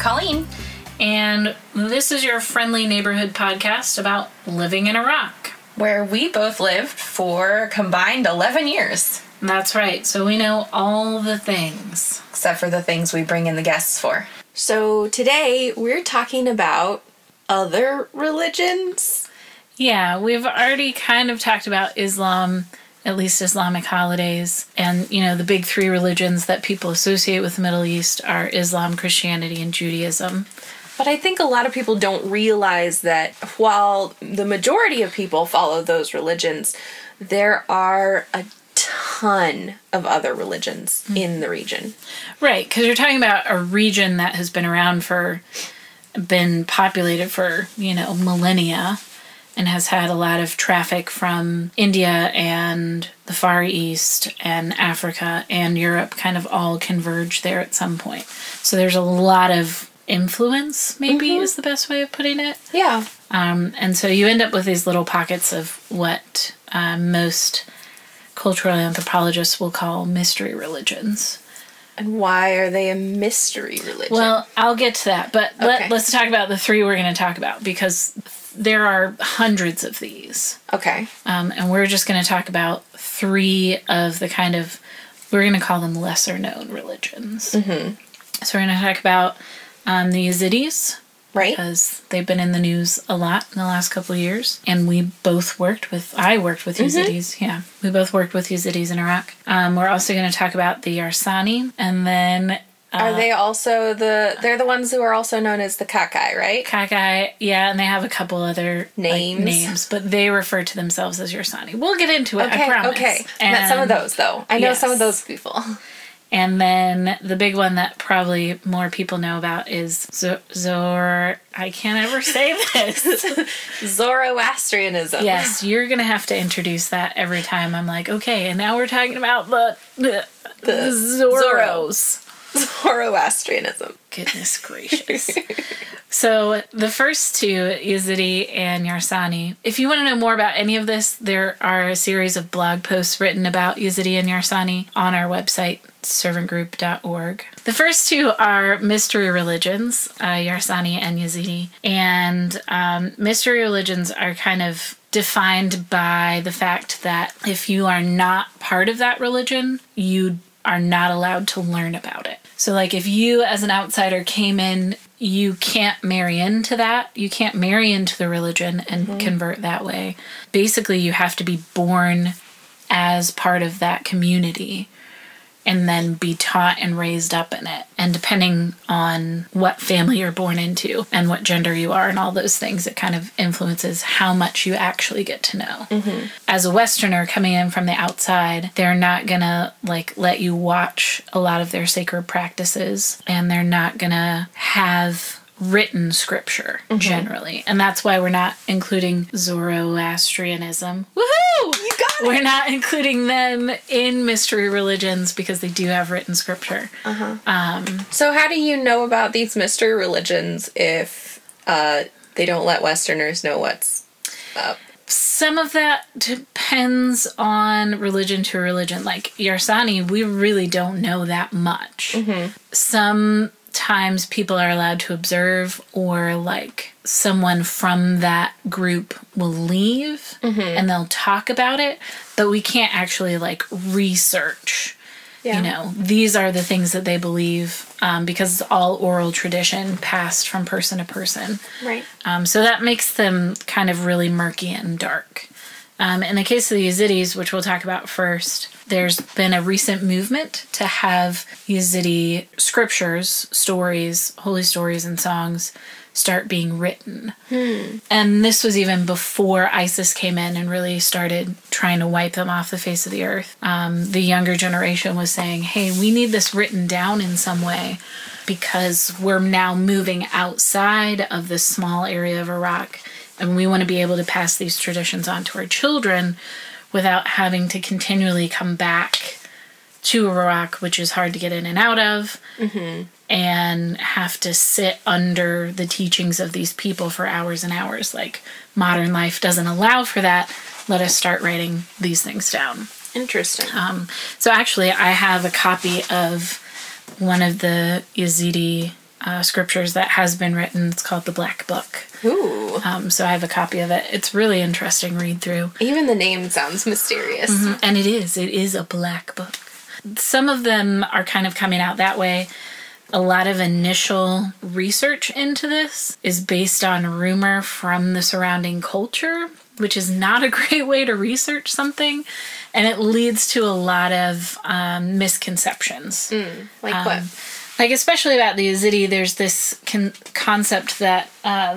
Colleen. And this is your friendly neighborhood podcast about living in Iraq. Where we both lived for a combined 11 years. That's right. So we know all the things. Except for the things we bring in the guests for. So today we're talking about other religions. Yeah, we've already kind of talked about Islam, at least Islamic holidays. And, you know, the big three religions that people associate with the Middle East are Islam, Christianity, and Judaism. But I think a lot of people don't realize that while the majority of people follow those religions, there are a ton of other religions in the region. Right, because you're talking about a region that has been populated for, millennia, and has had a lot of traffic from India and the Far East and Africa and Europe kind of all converge there at some point. So there's a lot of influence, maybe is the best way of putting it. Yeah. And so you end up with these little pockets of what most cultural anthropologists will call mystery religions. And why are they a mystery religion? Well, I'll get to that, but Okay. let's talk about the three we're going to talk about, because there are hundreds of these. Okay. And we're just going to talk about three of the we're going to call them lesser known religions. Mm-hmm. So we're going to talk about the Yazidis. Right. Because they've been in the news a lot in the last couple of years. And I worked with Yazidis. Yeah. We both worked with Yazidis in Iraq. We're also going to talk about the Yarsani. And then... are they also they're the ones who are also known as the Kakai, right? Kakai, yeah, and they have a couple other names, but they refer to themselves as Yarsani. We'll get into it, I promise. Okay, And met some of those, though. I know yes. some of those people. And then the big one that probably more people know about is I can't ever say this. Zoroastrianism. Yes, you're going to have to introduce that every time. I'm like, okay, and now we're talking about the Zoros. Zoroastrianism. Goodness gracious. So the first two, Yazidi and Yarsani, if you want to know more about any of this, there are a series of blog posts written about Yazidi and Yarsani on our website, servantgroup.org. The first two are mystery religions, Yarsani and Yazidi. And mystery religions are kind of defined by the fact that if you are not part of that religion, you are not allowed to learn about it. So, like, if you as an outsider came in, you can't marry into that. You can't marry into the religion and convert that way. Basically, you have to be born as part of that community and then be taught and raised up in it. And depending on what family you're born into and what gender you are and all those things, it kind of influences how much you actually get to know. Mm-hmm. As a Westerner coming in from the outside, they're not gonna let you watch a lot of their sacred practices, and they're not gonna have written scripture generally. And that's why we're not including Zoroastrianism. Woohoo! You got it! We're not including them in mystery religions because they do have written scripture. So how do you know about these mystery religions if they don't let Westerners know what's up? Some of that depends on religion to religion. Like Yarsani, we really don't know that much. Sometimes people are allowed to observe, or someone from that group will leave and they'll talk about it, but we can't actually research. Yeah. These are the things that they believe because it's all oral tradition passed from person to person. Right. So that makes them kind of really murky and dark. In the case of the Yazidis, which we'll talk about first, there's been a recent movement to have Yazidi scriptures, stories, holy stories and songs start being written. And this was even before ISIS came in and really started trying to wipe them off the face of the earth. The younger generation was saying, hey, we need this written down in some way because we're now moving outside of this small area of Iraq, and we want to be able to pass these traditions on to our children without having to continually come back to Iraq, which is hard to get in and out of, and have to sit under the teachings of these people for hours and hours. Modern life doesn't allow for that. Let us start writing these things down. Interesting. So actually, I have a copy of one of the Yazidi scriptures that has been written. It's called the Black Book. Ooh. So I have a copy of it. It's really interesting read through. Even the name sounds mysterious. Mm-hmm. And it is a black book. Some of them are kind of coming out that way. A lot of initial research into this is based on rumor from the surrounding culture, which is not a great way to research something. And it leads to a lot of misconceptions. Like what? Like, especially about the Yazidi, there's this concept that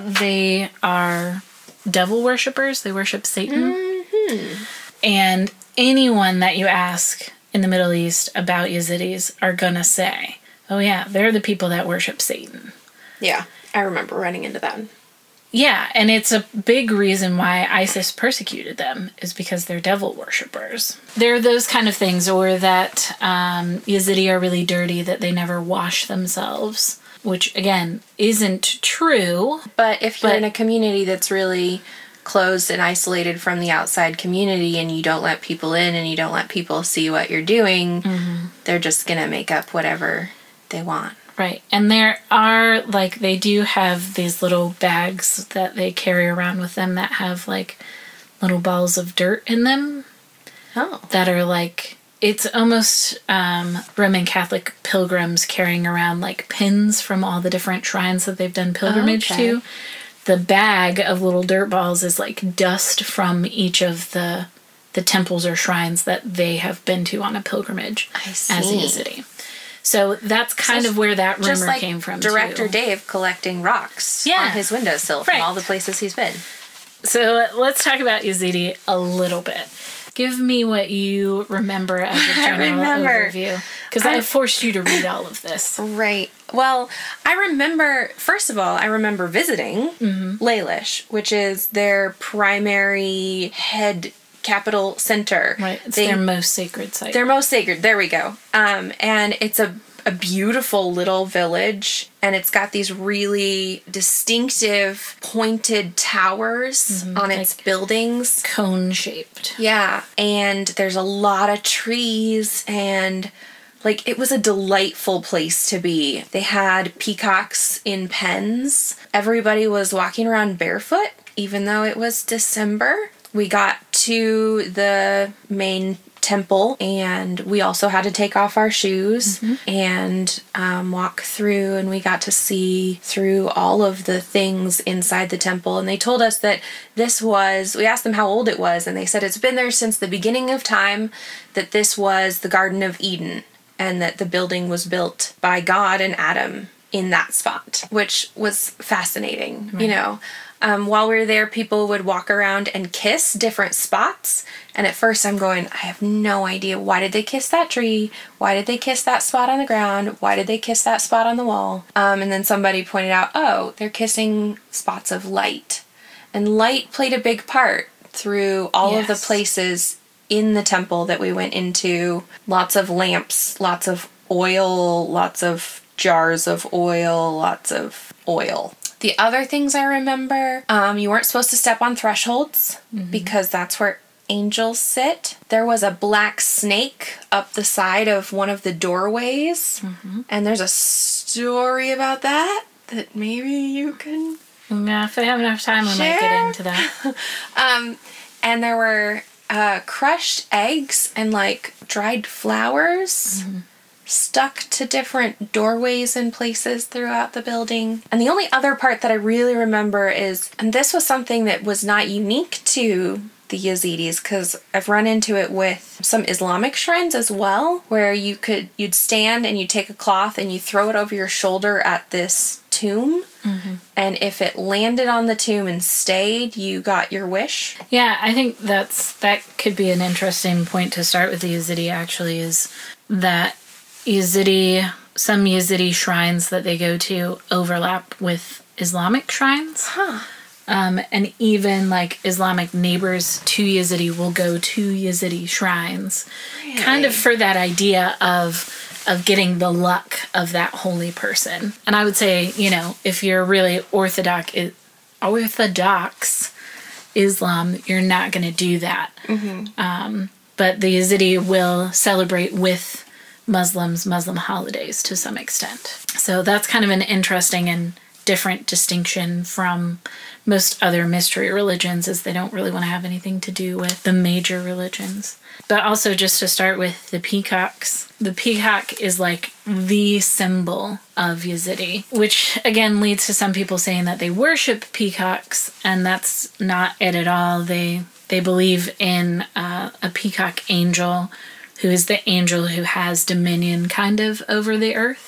they are devil worshippers. They worship Satan. Mm-hmm. And anyone that you ask in the Middle East about Yazidis are going to say, oh, yeah, they're the people that worship Satan. Yeah, I remember running into that. Yeah, and it's a big reason why ISIS persecuted them, is because they're devil worshippers. There are those kind of things, or that Yazidi are really dirty, that they never wash themselves, which, again, isn't true. But if you're in a community that's really closed and isolated from the outside community, and you don't let people in and you don't let people see what you're doing, they're just going to make up whatever they want. Right. And there are, like, they do have these little bags that they carry around with them that have, like, little balls of dirt in them. Oh. That are, like, it's almost Roman Catholic pilgrims carrying around, like, pins from all the different shrines that they've done pilgrimage to. The bag of little dirt balls is, like, dust from each of the temples or shrines that they have been to on a pilgrimage as a Yazidi. So that's kind of where that rumor came from, Director too. Dave collecting rocks on his windowsill from all the places he's been. So let's talk about Yazidi a little bit. Give me what you remember as a general overview. Because I forced you to read all of this. Right. Well, I remember, first of all, I remember visiting Lalish, which is their primary head capital center. Right. It's their most sacred site. Their most sacred. There we go. And it's a beautiful little village, and it's got these really distinctive pointed towers on its buildings. Cone shaped. Yeah. And there's a lot of trees, and like, it was a delightful place to be. They had peacocks in pens. Everybody was walking around barefoot, even though it was December. We got to the main temple, and we also had to take off our shoes and walk through, and we got to see through all of the things inside the temple. And they told us that we asked them how old it was, and they said it's been there since the beginning of time, that this was the Garden of Eden, and that the building was built by God and Adam in that spot, which was fascinating, you know. While we were there, people would walk around and kiss different spots. And at first I'm going, I have no idea. Why did they kiss that tree? Why did they kiss that spot on the ground? Why did they kiss that spot on the wall? And then somebody pointed out, oh, they're kissing spots of light. And light played a big part through all of the places in the temple that we went into. Lots of lamps, lots of oil, lots of jars of oil, lots of oil. The other things I remember, you weren't supposed to step on thresholds because that's where angels sit. There was a black snake up the side of one of the doorways, and there's a story about that maybe you can Yeah, if I have enough time, we might get into that. And there were crushed eggs and, like, dried flowers stuck to different doorways and places throughout the building. And the only other part that I really remember is, and this was something that was not unique to the Yazidis, because I've run into it with some Islamic shrines as well, where you'd stand and you'd take a cloth and you throw it over your shoulder at this tomb, and if it landed on the tomb and stayed, you got your wish. Yeah, I think that could be an interesting point to start with the Yazidi, actually, is that some Yazidi shrines that they go to overlap with Islamic shrines. And even, like, Islamic neighbors to Yazidi will go to Yazidi shrines. Really? Kind of for that idea of getting the luck of that holy person. And I would say, you know, if you're really orthodox Islam, you're not going to do that. But the Yazidi will celebrate with Muslim holidays to some extent. So that's kind of an interesting and different distinction from most other mystery religions, is they don't really want to have anything to do with the major religions. But also, just to start with the peacocks, the peacock is like the symbol of Yazidi, which again leads to some people saying that they worship peacocks, and that's not it at all. They believe in a peacock angel, who is the angel who has dominion kind of over the earth.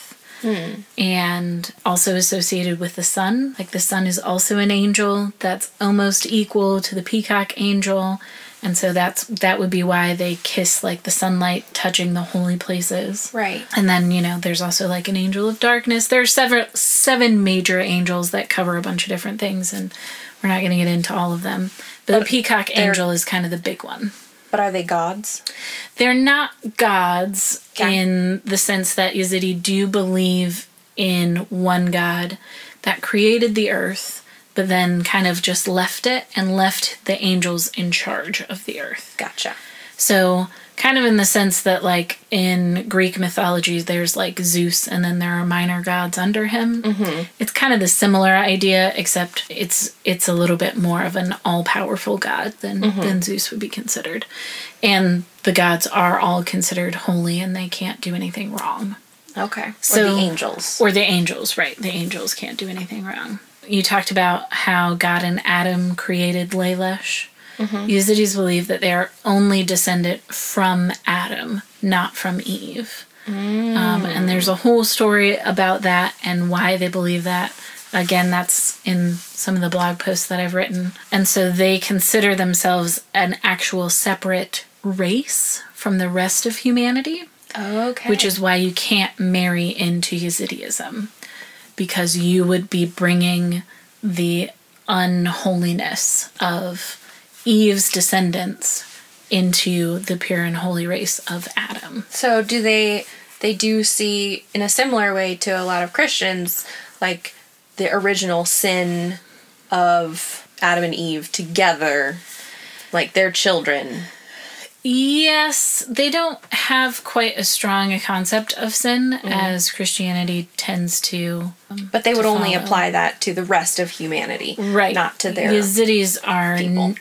And also associated with the sun. Like the sun is also an angel that's almost equal to the peacock angel. And so that would be why they kiss like the sunlight touching the holy places. Right. And then, there's also like an angel of darkness. There's seven major angels that cover a bunch of different things, and we're not going to get into all of them. But the peacock angel is kind of the big one. But are they gods? They're not gods in the sense that Yazidi do believe in one God that created the earth, but then kind of just left it and left the angels in charge of the earth. Gotcha. So kind of in the sense that like in Greek mythology, there's like Zeus and then there are minor gods under him. Mm-hmm. It's kind of the similar idea, except it's a little bit more of an all-powerful god than Zeus would be considered. And the gods are all considered holy and they can't do anything wrong. Okay. So, or the angels. Or the angels, right. The angels can't do anything wrong. You talked about how God and Adam created Lailesh. Mm-hmm. Yazidis believe that they are only descended from Adam, not from Eve. And there's a whole story about that and why they believe that. Again, that's in some of the blog posts that I've written. And so they consider themselves an actual separate race from the rest of humanity. Okay. Which is why you can't marry into Yazidism, because you would be bringing the unholiness of Eve's descendants into the pure and holy race of Adam. So do they do see, in a similar way to a lot of Christians, like the original sin of Adam and Eve together, like their children? Yes, they don't have quite as strong a concept of sin as Christianity tends to. But they would only apply that to the rest of humanity, right? Not to their Yazidis are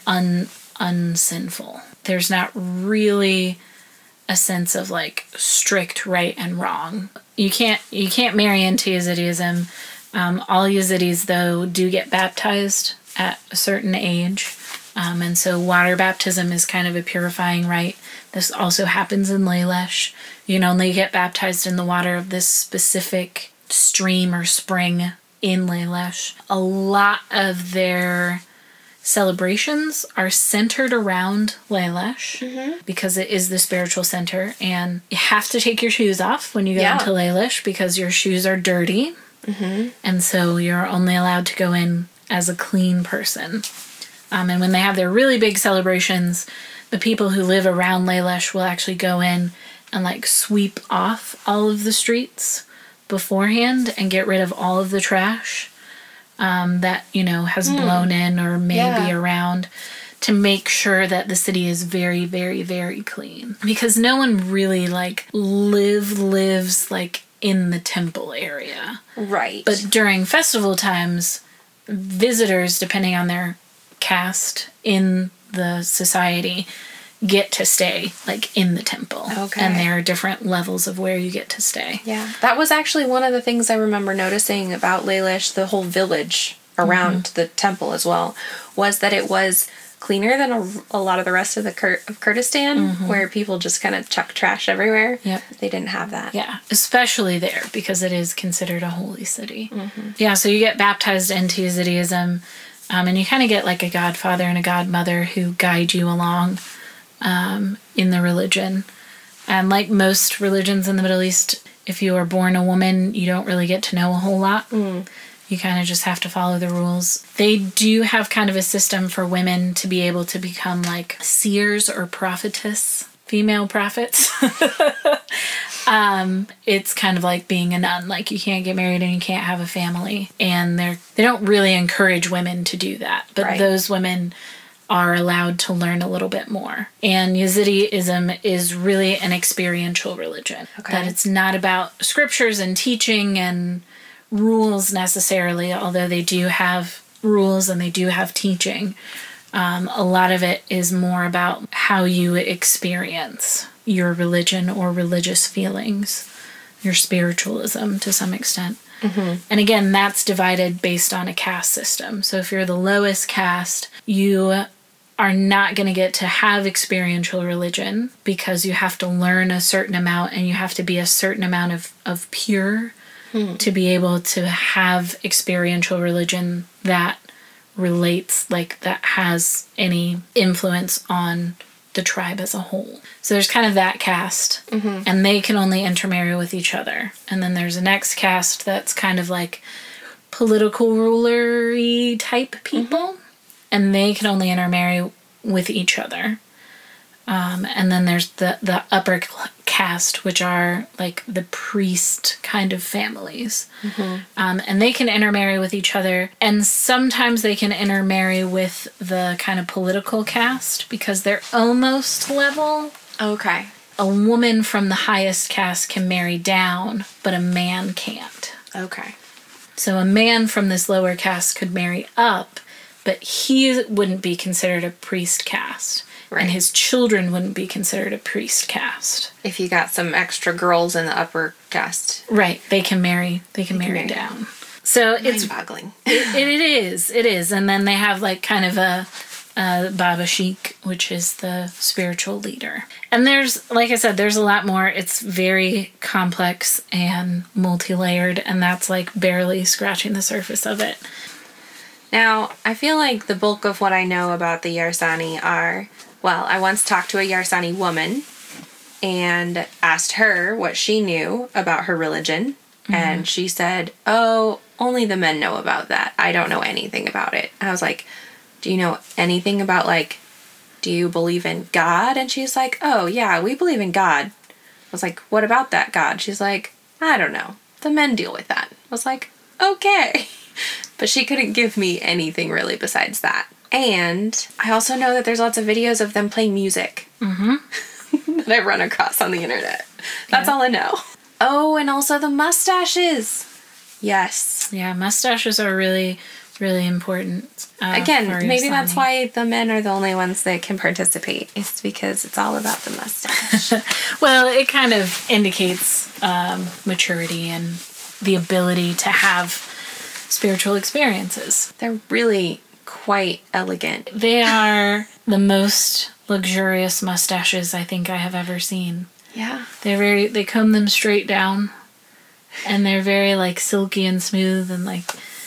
unsinful. There's not really a sense of like strict right and wrong. You can't marry into Yazidism. All Yazidis though do get baptized at a certain age. And so water baptism is kind of a purifying rite. This also happens in Lailesh. You can only get baptized in the water of this specific stream or spring in Lailesh. A lot of their celebrations are centered around Lailesh because it is the spiritual center, and you have to take your shoes off when you go into Lailesh because your shoes are dirty. And so you're only allowed to go in as a clean person. And when they have their really big celebrations, the people who live around Lailesh will actually go in and like sweep off all of the streets beforehand and get rid of all of the trash that, has blown in or may be around, to make sure that the city is very, very, very clean. Because no one really lives like in the temple area. Right. But during festival times, visitors, depending on their caste in the society, get to stay like in the temple. Okay. And there are different levels of where you get to stay. Yeah. That was actually one of the things I remember noticing about Lailesh, the whole village around the temple as well, was that it was cleaner than a lot of the rest of of Kurdistan, where people just kind of chuck trash everywhere. Yep. They didn't have that. Yeah, especially there because it is considered a holy city. Yeah, so you get baptized into Yazidism, and you kind of get like a godfather and a godmother who guide you along in the religion. And like most religions in the Middle East, if you are born a woman, you don't really get to know a whole lot. You kind of just have to follow the rules. They do have kind of a system for women to be able to become like seers or prophetess, female prophets. It's kind of like being a nun. Like you can't get married and you can't have a family. And they don't really encourage women to do that. But those women are allowed to learn a little bit more. And Yazidism is really an experiential religion. Okay. That it's not about scriptures and teaching and rules necessarily, although they do have rules and they do have teaching. A lot of it is more about how you experience your religion or religious feelings, your spiritualism to some extent. And again, that's divided based on a caste system. So if you're the lowest caste, you are not going to get to have experiential religion because you have to learn a certain amount and you have to be a certain amount of pure to be able to have experiential religion that relates, like that has any influence on the tribe as a whole. So there's kind of that caste, and they can only intermarry with each other. And then there's a next caste that's kind of like political ruler-y type people, and they can only intermarry with each other. And then there's the upper caste, which are like the priest kind of families. And they can intermarry with each other. And sometimes they can intermarry with the kind of political caste because they're almost level. Okay. A woman from the highest caste can marry down, but a man can't. Okay. So a man from this lower caste could marry up, but he wouldn't be considered a priest caste. Right. And his children wouldn't be considered a priest caste. If you got some extra girls in the upper caste. Right. They can marry down. So it's mind-boggling. It is. And then they have like kind of a Baba Sheikh, which is the spiritual leader. And there's, like I said, there's a lot more. It's very complex and multi-layered, and that's like barely scratching the surface of it. Now, I feel like the bulk of what I know about the Yarsani are, well, I once talked to a Yarsani woman and asked her what she knew about her religion. And she said, oh, only the men know about that. I don't know anything about it. And I was like, do you know anything about, like, do you believe in God? And she's like, oh, yeah, we believe in God. I was like, what about that God? She's like, I don't know. The men deal with that. I was like, okay. But she couldn't give me anything really besides that. And I also know that there's lots of videos of them playing music that I've run across on the internet. That's all I know. Oh, and also the mustaches. Yes. Yeah, mustaches are really, really important. Again, for maybe Yarsani. that's why the men are the only ones that can participate. It's because it's all about the mustache. Well, it kind of indicates maturity and the ability to have spiritual experiences. They're really quite elegant. They are the most luxurious mustaches I think I have ever seen. Yeah. They comb them straight down, and they're very like silky and smooth, and like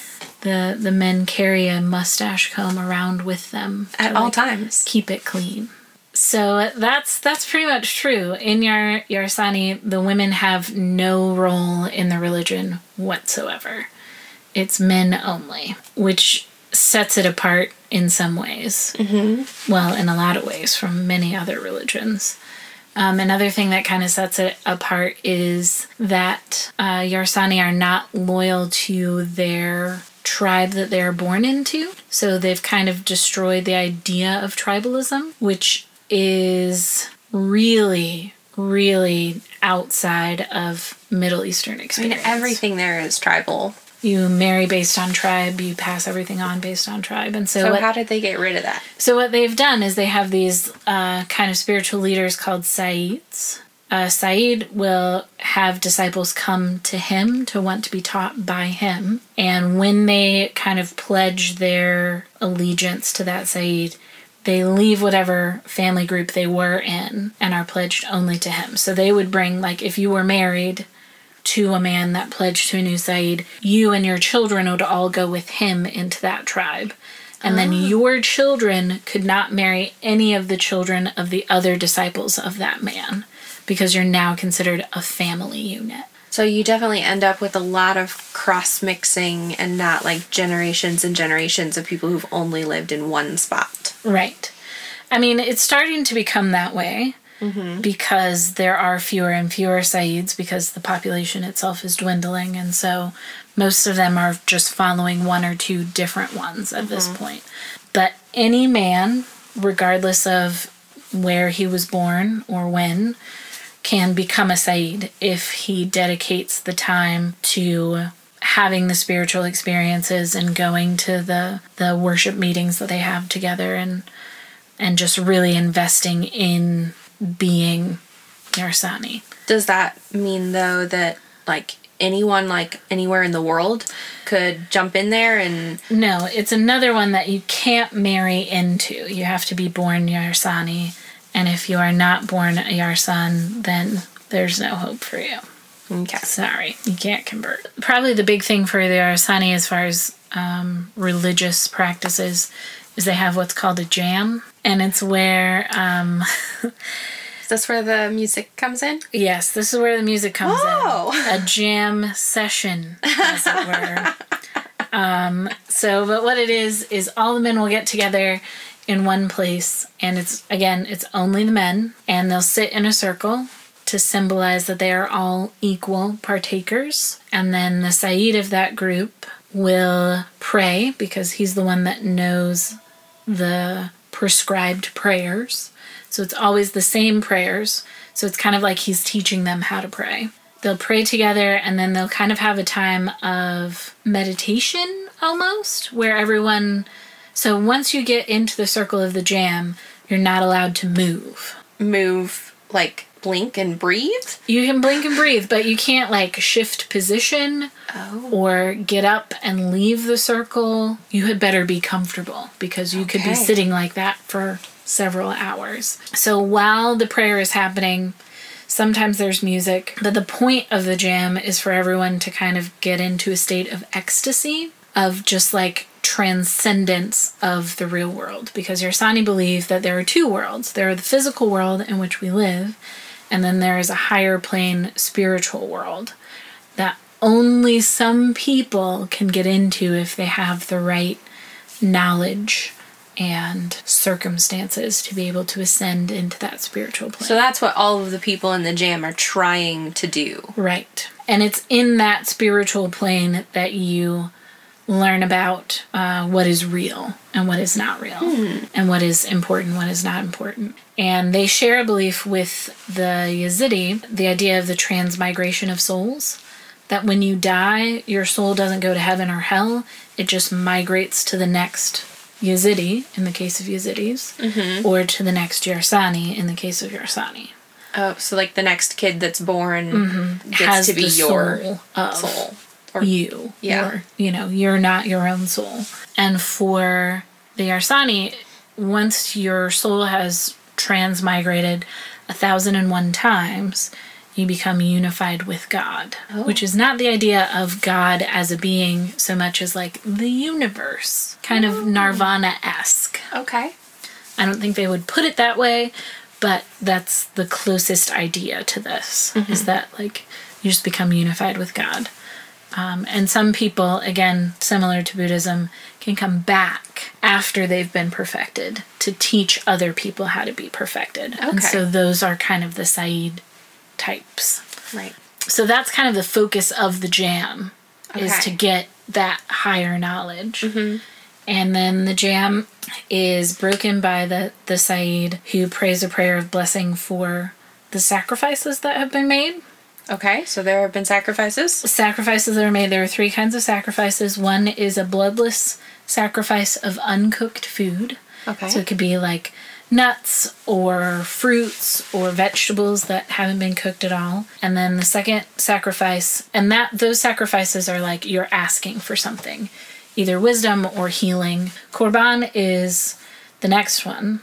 the men carry a mustache comb around with them At all times. keep it clean. So that's pretty much true. In Yarsani, the women have no role in the religion whatsoever. It's men only, which sets it apart in some ways. Well, in a lot of ways from many other religions. Another thing that kind of sets it apart is that Yarsani are not loyal to their tribe that they're born into. So they've kind of destroyed the idea of tribalism, which is really, really outside of Middle Eastern experience. Everything there is tribal. You marry based on tribe, you pass everything on based on tribe. And So how did they get rid of that? So what they've done is they have these kind of spiritual leaders called Sayyids. Sayyid will have disciples come to him to want to be taught by him. And when they kind of pledge their allegiance to that Sayyid, they leave whatever family group they were in and are pledged only to him. So they would bring, like, if you were married to a man that pledged to a new Sayyid, you and your children would all go with him into that tribe. And then your children could not marry any of the children of the other disciples of that man, because you're now considered a family unit. So you definitely end up with a lot of cross-mixing and not like generations and generations of people who've only lived in one spot. Right. I mean, it's starting to become that way. Because there are fewer and fewer Sayyids because the population itself is dwindling, and so most of them are just following one or two different ones at this point. But any man regardless of where he was born or when, can become a Sayyid if he dedicates the time to having the spiritual experiences and going to the worship meetings that they have together and just really investing in being Yarsani. Does that mean, though, that, like, anyone, like, anywhere in the world could jump in there and... No, it's another one that you can't marry into. You have to be born Yarsani, and if you are not born a Yarsan, then there's no hope for you. Okay. Sorry, you can't convert. Probably the big thing for the Yarsani as far as religious practices is they have what's called a jam, and it's where... Is this where the music comes in? Yes, this is where the music comes in. A jam session, as it were. But what it is all the men will get together in one place, and it's only the men, and they'll sit in a circle to symbolize that they are all equal partakers. And then the Sayyid of that group will pray, because he's the one that knows the prescribed prayers. So it's always the same prayers. So it's kind of like he's teaching them how to pray. They'll pray together, and then they'll kind of have a time of meditation almost, where everyone... So once you get into the circle of the jam, you're not allowed to move. Move, like, blink and breathe? You can blink and breathe, but you can't, like, shift position or get up and leave the circle. You had better be comfortable, because you could be sitting like that for several hours. So while the prayer is happening, sometimes there's music, but the point of the jam is for everyone to kind of get into a state of ecstasy, of just like transcendence of the real world. Because Yarsani believe that there are two worlds. There are the physical world in which we live, and then there is a higher plane spiritual world that only some people can get into if they have the right knowledge and circumstances to be able to ascend into that spiritual plane. So that's what all of the people in the jam are trying to do. Right. And it's in that spiritual plane that you learn about what is real and what is not real, and what is important, what is not important. And they share a belief with the Yazidi, the idea of the transmigration of souls, that when you die, your soul doesn't go to heaven or hell, it just migrates to the next Yazidi, in the case of Yazidis, or to the next Yarsani, in the case of Yarsani. Oh, so like the next kid that's born gets has to be your soul. Or you. Yeah. Or, you're not your own soul. And for the Yarsani, once your soul has transmigrated 1,001 times, you become unified with God, which is not the idea of God as a being so much as like the universe, kind of Nirvana-esque. Okay. I don't think they would put it that way, but that's the closest idea to this, is that like you just become unified with God. And some people, again, similar to Buddhism, can come back after they've been perfected to teach other people how to be perfected. Okay. And so those are kind of the Sayyid types. Right. So that's kind of the focus of the jam, is to get that higher knowledge. And then the jam is broken by the Sayyid, who prays a prayer of blessing for the sacrifices that have been made. Okay, so there have been sacrifices? Sacrifices that are made. There are 3 kinds of sacrifices. One is a bloodless sacrifice of uncooked food. Okay. So it could be like nuts or fruits or vegetables that haven't been cooked at all. And then the second sacrifice, and those sacrifices are like you're asking for something, either wisdom or healing. Korban is the next one.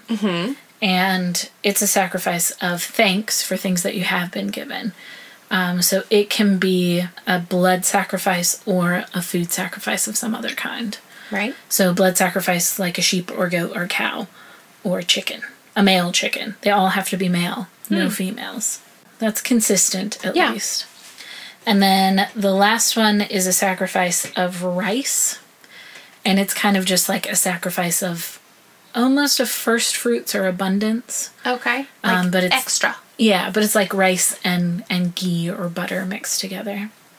And it's a sacrifice of thanks for things that you have been given. So it can be a blood sacrifice or a food sacrifice of some other kind. Right. So blood sacrifice like a sheep or goat or cow or chicken. A male chicken. They all have to be male, no females. That's consistent at least. And then the last one is a sacrifice of rice. And it's kind of just like a sacrifice of almost of first fruits or abundance. Okay. But it's extra. Yeah, but it's like rice and ghee or butter mixed together.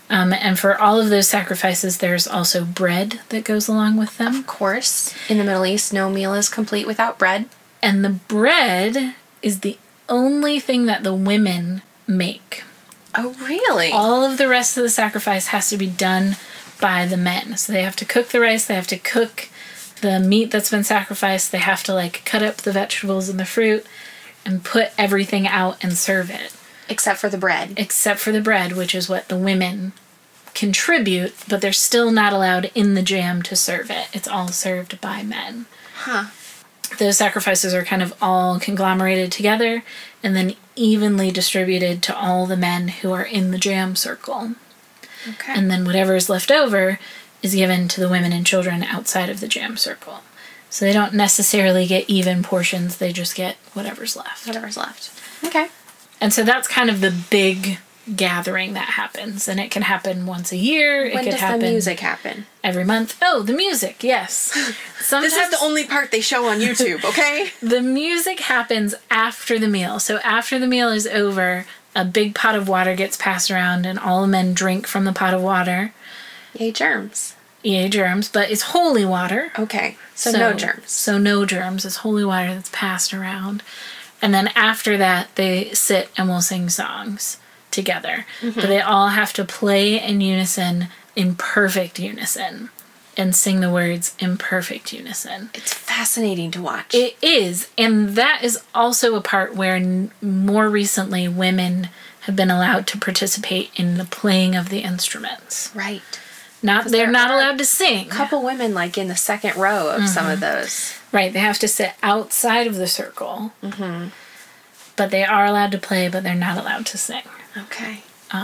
And for all of those sacrifices, there's also bread that goes along with them. Of course. In the Middle East, no meal is complete without bread. And the bread is the only thing that the women make. Oh, really? All of the rest of the sacrifice has to be done by the men. So they have to cook the rice, they have to cook the meat that's been sacrificed, they have to like cut up the vegetables and the fruit and put everything out and serve it. Except for the bread. Except for the bread, which is what the women contribute, but they're still not allowed in the jam to serve it. It's all served by men. Huh. Those sacrifices are kind of all conglomerated together and then evenly distributed to all the men who are in the jam circle. Okay. And then whatever is left over is given to the women and children outside of the jam circle. So they don't necessarily get even portions, they just get whatever's left. Whatever's left. Okay. And so that's kind of the big gathering that happens. And it can happen once a year. When it could does happen the music happen? every month. Oh, the music, yes. Sometimes This is the only part they show on YouTube, okay? the music happens after the meal. So after the meal is over, a big pot of water gets passed around and all the men drink from the pot of water. Yay, germs. Yay, germs. But it's holy water. Okay. So no germs. So no germs. It's holy water that's passed around. And then after that, they sit and will sing songs together. Mm-hmm. But they all have to play in unison, in perfect unison, and sing the words in perfect unison. It's fascinating to watch. It is. And that is also a part where more recently women have been allowed to participate in the playing of the instruments. Right. They're not allowed to sing. A couple women like in the second row of some of those. Right, they have to sit outside of the circle. Mm-hmm. But they are allowed to play, but they're not allowed to sing. Okay.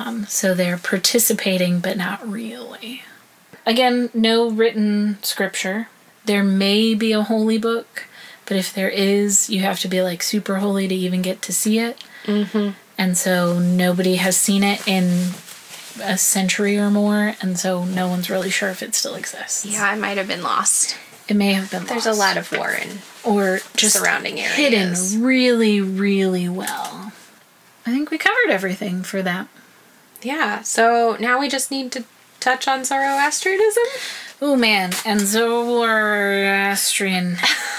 So they're participating, but not really. Again, no written scripture. There may be a holy book, but if there is, you have to be like super holy to even get to see it. Mm-hmm. And so nobody has seen it in a century or more, and so no one's really sure if it still exists. Yeah, I might have been lost. It may have been There's lost. a lot of Warren. Or just surrounding areas. hidden really, really well. I think we covered everything for that. Yeah, so now we just need to touch on Zoroastrianism. Oh man, and Zoroastrian.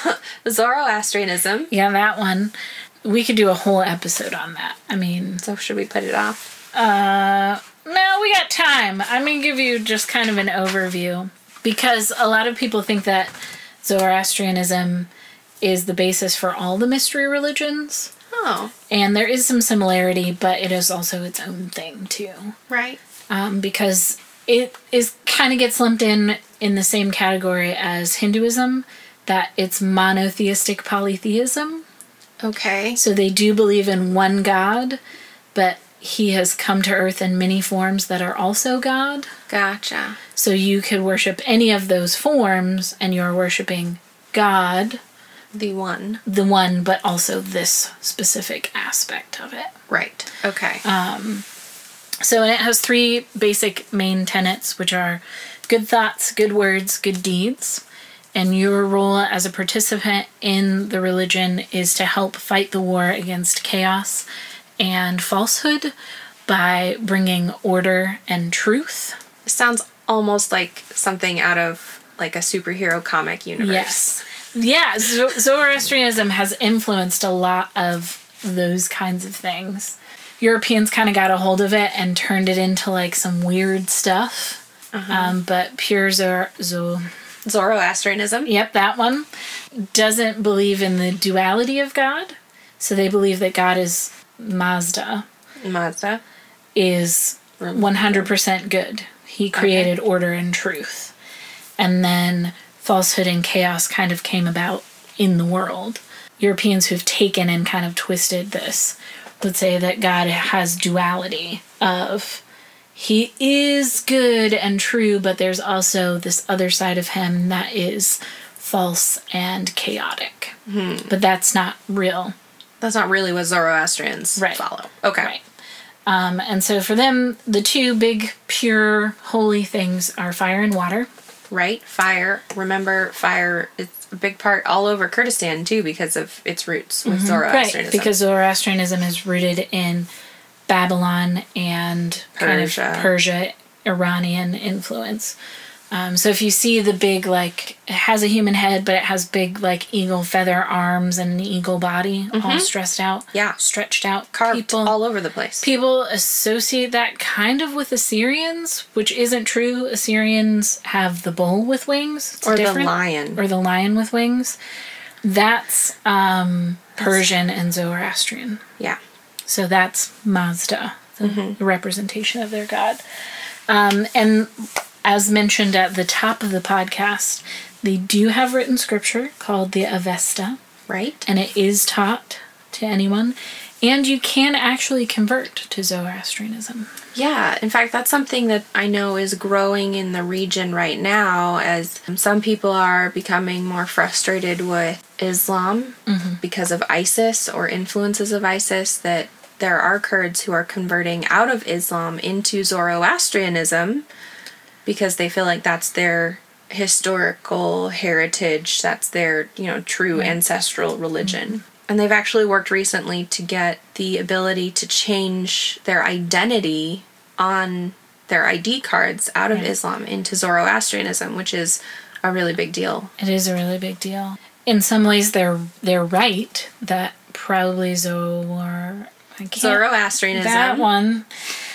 Zoroastrianism. Yeah, that one. We could do a whole episode on that. I mean... So should we put it off? No, we got time. I'm going to give you just kind of an overview. Because a lot of people think that Zoroastrianism is the basis for all the mystery religions. Oh. And there is some similarity, but it is also its own thing, too. Right. Because it is kind of gets lumped in the same category as Hinduism, that it's monotheistic polytheism. Okay. So they do believe in one God, but he has come to earth in many forms that are also God. Gotcha. So you could worship any of those forms, and you're worshiping God. The one. The one, but also this specific aspect of it. Right. Okay. So and it has three basic main tenets, which are good thoughts, good words, good deeds. And your role as a participant in the religion is to help fight the war against chaos and falsehood by bringing order and truth. It sounds almost like something out of like a superhero comic universe. Yes. Yeah, Zoroastrianism has influenced a lot of those kinds of things. Europeans kind of got a hold of it and turned it into like some weird stuff. But pure Zoroastrianism. Yep, that one doesn't believe in the duality of God. So they believe that God is Mazda is 100% good. He created order and truth. And then falsehood and chaos kind of came about in the world. Europeans who've taken and kind of twisted this would say that God has duality of he is good and true, but there's also this other side of him that is false and chaotic. But that's not real. That's not really what Zoroastrians follow. Okay. Right. And so for them, the two big, pure, holy things are fire and water. Right. Fire. Remember, fire is a big part all over Kurdistan, too, because of its roots with Zoroastrianism. Right, because Zoroastrianism is rooted in Babylon and kind of Persia Iranian influence. So if you see the big, like, it has a human head, but it has big, like, eagle feather arms and an eagle body, all stressed out. Yeah. Stretched out. Carved all over the place. People associate that kind of with Assyrians, which isn't true. Assyrians have the bull with wings. It's or different. the lion. Or the lion with wings. That's Persian and Zoroastrian. Yeah. So that's Mazda, the representation of their god. And as mentioned at the top of the podcast, they do have written scripture called the Avesta. Right. And it is taught to anyone. And you can actually convert to Zoroastrianism. Yeah. In fact, that's something that I know is growing in the region right now, as some people are becoming more frustrated with Islam because of ISIS or influences of ISIS, that there are Kurds who are converting out of Islam into Zoroastrianism because they feel like that's their historical heritage, that's their, true ancestral religion. And they've actually worked recently to get the ability to change their identity on their ID cards out of Islam into Zoroastrianism, which is a really big deal. It is a really big deal. In some ways, they're right that probably Zoroastrianism. That one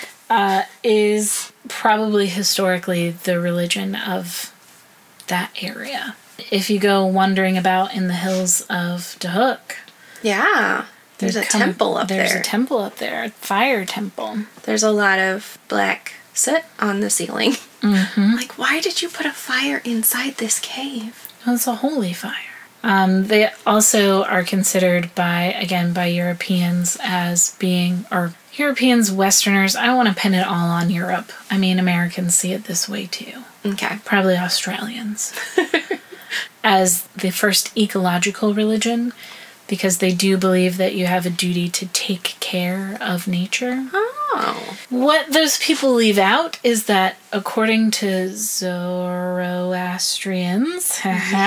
is probably historically the religion of that area. If you go wandering about in the hills of Dahuk, yeah, there's a temple up there. There's a temple up there, a fire temple. There's a lot of black soot on the ceiling. Like, why did you put a fire inside this cave? Well, it's a holy fire. They also are considered by Europeans as being, or Europeans, Westerners, I want to pin it all on Europe. I mean, Americans see it this way too. Okay. Probably Australians. As the first ecological religion, because they do believe that you have a duty to take care of nature. Oh. What those people leave out is that according to Zoroastrians,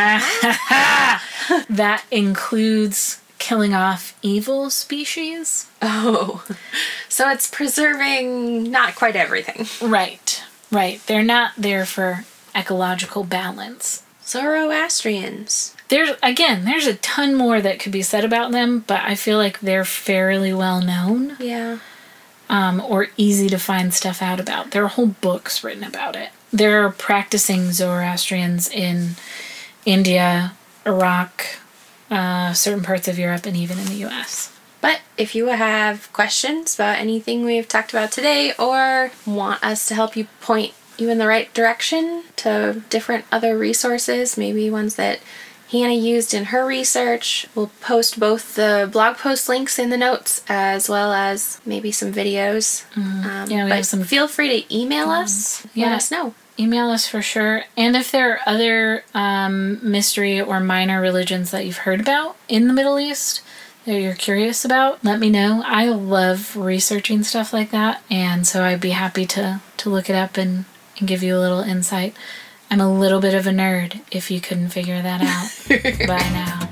that includes killing off evil species. Oh. So it's preserving not quite everything. Right. They're not there for ecological balance. Zoroastrians. There's a ton more that could be said about them, but I feel like they're fairly well known. Yeah. Or easy to find stuff out about. There are whole books written about it. There are practicing Zoroastrians in India, Iraq, certain parts of Europe, and even in the U.S. But if you have questions about anything we've talked about today, or want us to help you point you in the right direction to different other resources, maybe ones that Hannah used in her research, we'll post both the blog post links in the notes as well as maybe some videos. We have some. Feel free to email us. Let us know. Email us for sure. And if there are other mystery or minor religions that you've heard about in the Middle East that you're curious about, let me know. I love researching stuff like that, and so I'd be happy to look it up and give you a little insight. I'm a little bit of a nerd, if you couldn't figure that out by now.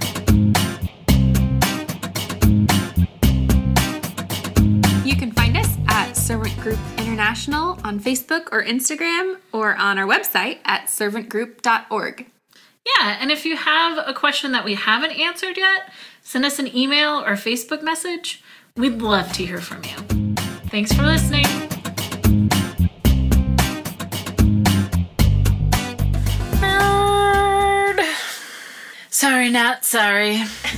You can find us at Servant Group International on Facebook or Instagram, or on our website at servantgroup.org. Yeah, and if you have a question that we haven't answered yet, send us an email or Facebook message. We'd love to hear from you. Thanks for listening. Nerd. Sorry, not sorry.